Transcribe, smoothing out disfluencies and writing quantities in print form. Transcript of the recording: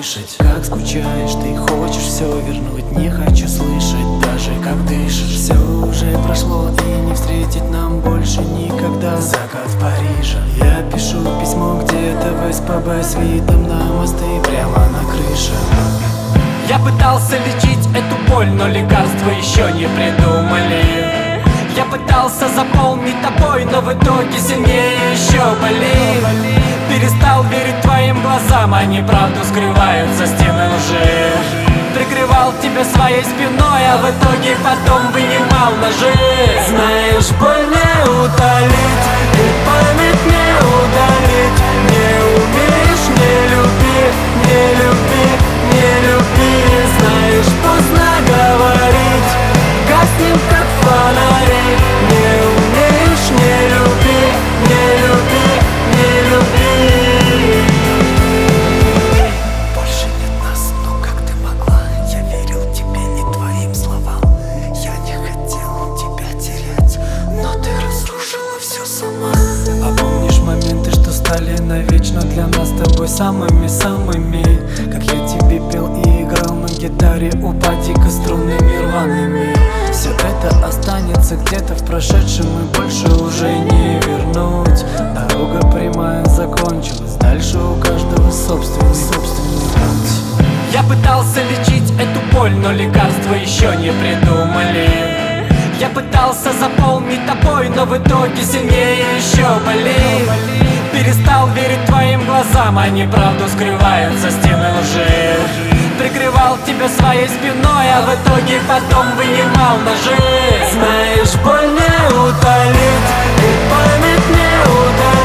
услышать, как скучаешь, ты хочешь все вернуть. Не хочу слышать даже, как дышишь. Все уже прошло, и не встретить нам больше никогда закат в Париже. Я пишу письмо где-то в СПБ с видом на мосты прямо на крыше. Я пытался лечить эту боль, но лекарства еще не придумали. Я пытался заполнить тобой, но в итоге сильнее еще болит. Перестал верить твоим глазам, они правду скрывают за стены лжи. Прикрывал тебя своей спиной, а в итоге потом вынимал ножи. Знаешь, боль не утолить, и память не удалить. Не умеешь, не люби, не люби, не люби. Знаешь, поздно говорить, гаснем как фонари. Не умеешь, не люби, не люби, не люби. Больше нет нас, но как ты могла? Я верил тебе, не твоим словам. Я не хотел тебя терять, но ты разрушила все сама. А помнишь моменты, что стали навечно для нас с тобой самыми-самыми? Как я тебе пел и играл на гитаре у патика струнными рваными. Все это останется где-то в прошедшем и больше уже не вернуть. Дорога прямая закончилась, дальше у каждого собственный путь. Я пытался лечить эту боль, но лекарства еще не придумали. Я пытался заполнить тобой, но в итоге сильнее еще болит. Перестал верить твоим глазам, они правду скрывают за стены лжи. Прикрывал тебя своей спиной, а в итоге потом вынимал ножи. Знаешь, боль не утолить, и память не удалить.